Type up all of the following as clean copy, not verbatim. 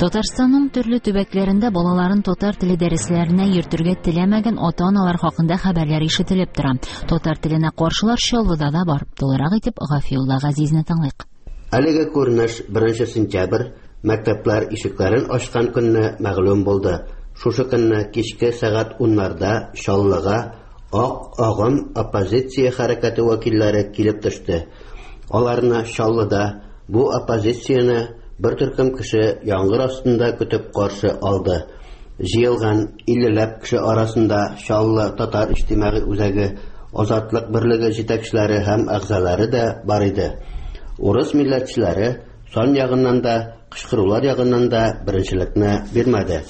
Татарстанның төрле төбәкләрендә балаларын татар теле дәресләренә йөртергә теләмәгән ата-аналар хакында хәбәрләр ишетелеп тора. Татар теленә каршылар Чаллыда да бар. Толырак итеп Гафиулла Газизне тыңлыйк. Әлеге күренеш 1 сентябрь мәктәпләр ишекләрен ачкан көнне мәгълүм булды. Шушы көнне кичке сәгать 10:00 Чаллыга Ак агым оппозиция хәрәкәте вәкилләре килеп төште. Аларны Чаллыда бу оппозицияне бер төркем кеше яңгыр астында көтеп каршы алды. Җыелган 50ләп кеше арасында Чаллы татар иҗтимагый үзәге Азатлык берлеге җитәкчеләре һәм әгъзалары да бар иде. Урыс милләтчеләре сан ягыннан да, кычкырулар ягыннан да беренчелекне бирмәде.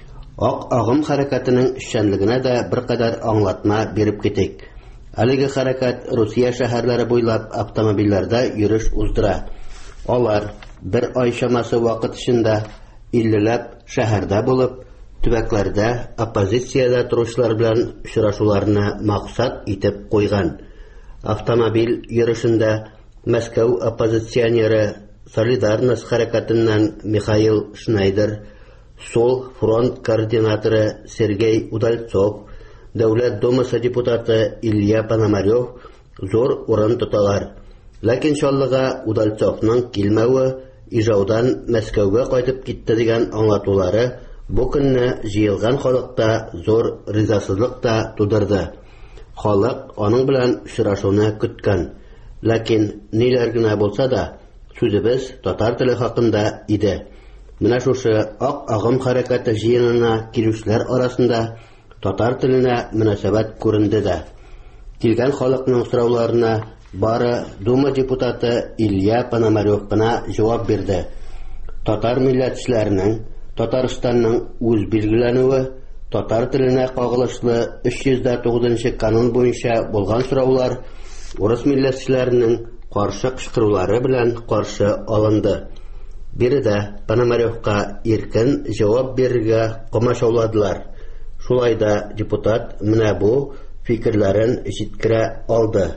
Ак агым хәрәкәтенең эшчәнлегенә дә беркадәр аңлатма биреп китик. Әлеге хәрәкәт Русия шәһәрләре буйлап автомобильләрдә йөреш уздыра. Алар бер ай чамасы вакыт эчендә 50ләп шәһәрдә булып, төбәкләрдә оппозициядә торучылар белән очрашуларны максат итеп куйган. Автомобиль йөрешендә Мәскәү оппозиционеры Солидарность хәрәкәтеннән Михаил Шнайдер, Сол фронт координаторы Сергей Удальцов, Дәүләт Думасы депутаты Илья Пономарев зур урын тоталар. Ләкин Чаллыга Удальцовның килмәве, Ижаудан Мәскәүгә кайтып китте дигән аңлатулары бу көнне җыелган халыкта зур ризасызлык та тудырды. Халык аның белән очрашуны көткән. Ләкин ниләр генә булса да, сүзебез татар теле хакында иде. Менә шушы ак агым хәрәкәте җыенына килүчеләр арасында татар теленә мөнәсәбәт күренде дә. Килгән халыкның сорауларына бары Дума депутаты Илья Пономарев кына җавап бирде. Татар милләтчеләренең Татарстанның үз билгеләнүе, татар теленә кагылышлы 309 канун буенча булган сораулар урыс милләтчеләренең каршы кычкырулары белән каршы алынды. Биредә Пономаревка иркен җавап бирергә комачауладылар. Шулай да депутат менә бу фикерләрен җиткерә алды.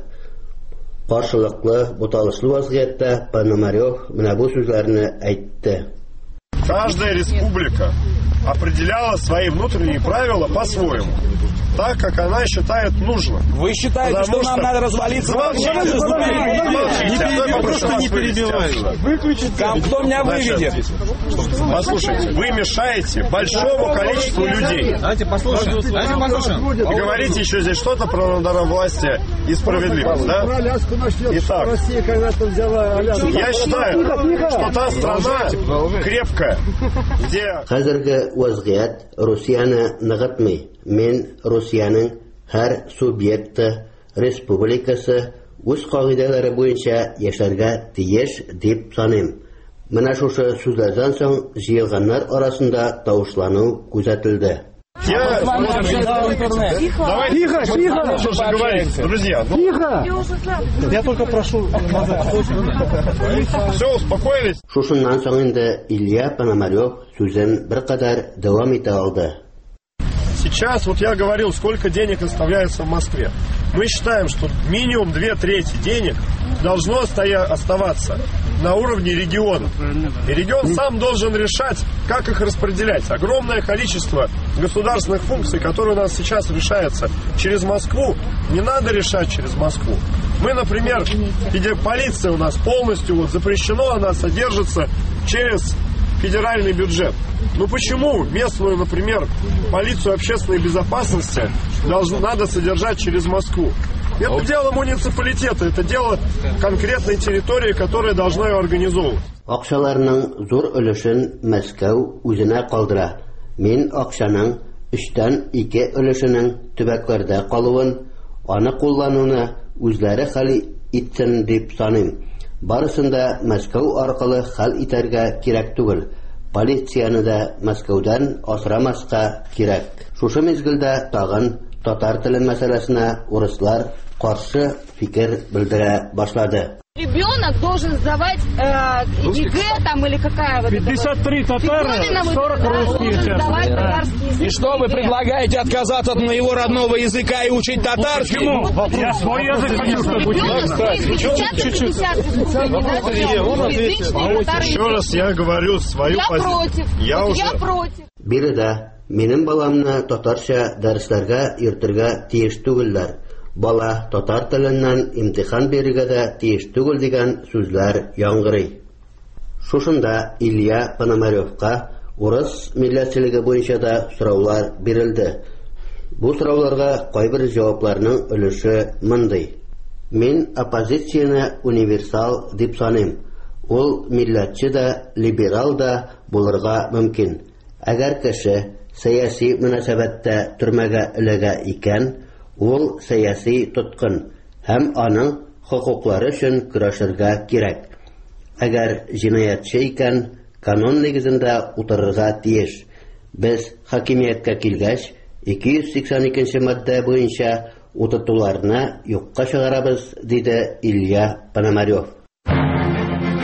Каршылыклы, буталышлы вазгыятьтә Пономарев менә бу сүзләрне әйтте. Каждая республика определяла свои внутренние правила по-своему, так, как она считает нужным. Вы считаете, что нам надо развалиться? Не перебивайте. Кто меня выведет? Послушайте, вы мешаете большому количеству людей. Давайте послушаем. Вы говорите еще здесь что-то про народовластие и справедливость, да? Итак, я считаю, что та страна крепкая, где... Хәзерге вазгыять Русияны ныгытмый. Мен Русияның һәр субъекты, республикасы үз кагыйдәләре буенча яшәргә тиеш дип саныйм. Менә шушы сүзләрдән соң җыелганнар арасында тавышлану күзәтелде. Тихо, друзья. Тихо. Я только прошу. Все, успокоились? Шушыннан соң инде Илья Пономарев сүзен беркадәр дәвам итә алды. Сейчас, вот я говорил, сколько денег оставляется в Москве. Мы считаем, что минимум 2/3 денег должно оставаться на уровне региона. И регион сам должен решать, как их распределять. Огромное количество государственных функций, которые у нас сейчас решаются через Москву, не надо решать через Москву. Мы, например, полиция у нас полностью запрещено, она содержится через федеральный бюджет. Ну почему местную, например, полицию общественной безопасности надо содержать через Москву? Это дело муниципалитета, это дело конкретной территории, которая должна ее организовывать. Акчаларның зур өлешен Мәскәү үзенә калдыра. Мин акчаның 3/2 өлешенең төбәкләрдә калуын, аны куллануны үзләре хәл итсен дип саныйм. Барысында Мәскәү аркылы хәл итәргә кирәк түгел. Полицияны да Мәскәүдән асырамаска кирәк. Шушы мизгелдә тагын татар теле мәсьәләсенә урыслар каршы фикер белдерә башлады. Ребенок должен сдавать ЕГЭ там или какая вот 53 татары, 40 русских. И что вы предлагаете, отказаться от моего родного языка и учить татарский? Я свой язык хочу, чтобы Еще раз я говорю свою позицию. Я против. Биредә минем баламны татарча дәресләргә йөртергә тиеш түгелләр. Бала татар теленнән имтихан бирергә дә тиеш түгел дигән сүзләр яңгырый. Шушында Илья Пономаревка урыс милләтчелеге буенча да сораулар бирелде. Бу сорауларга кайбер җавапларның өлеше мондый. Мин оппозицияне универсал дип саныйм. Ул милләтче дә, либерал да булырга мөмкин. Әгәр кеше сәяси мөнәсәбәттә төрмәгә эләгә икән, ул сәяси тоткын һәм аның хокуклары өчен көрәшергә кирәк. Әгәр җинаятьче икән, канун нигезендә утырырга тиеш. Без хакимияткә килгәч, 282 маддә буенча утыртуларны юкка чыгарабыз, диде Илья Пономарев.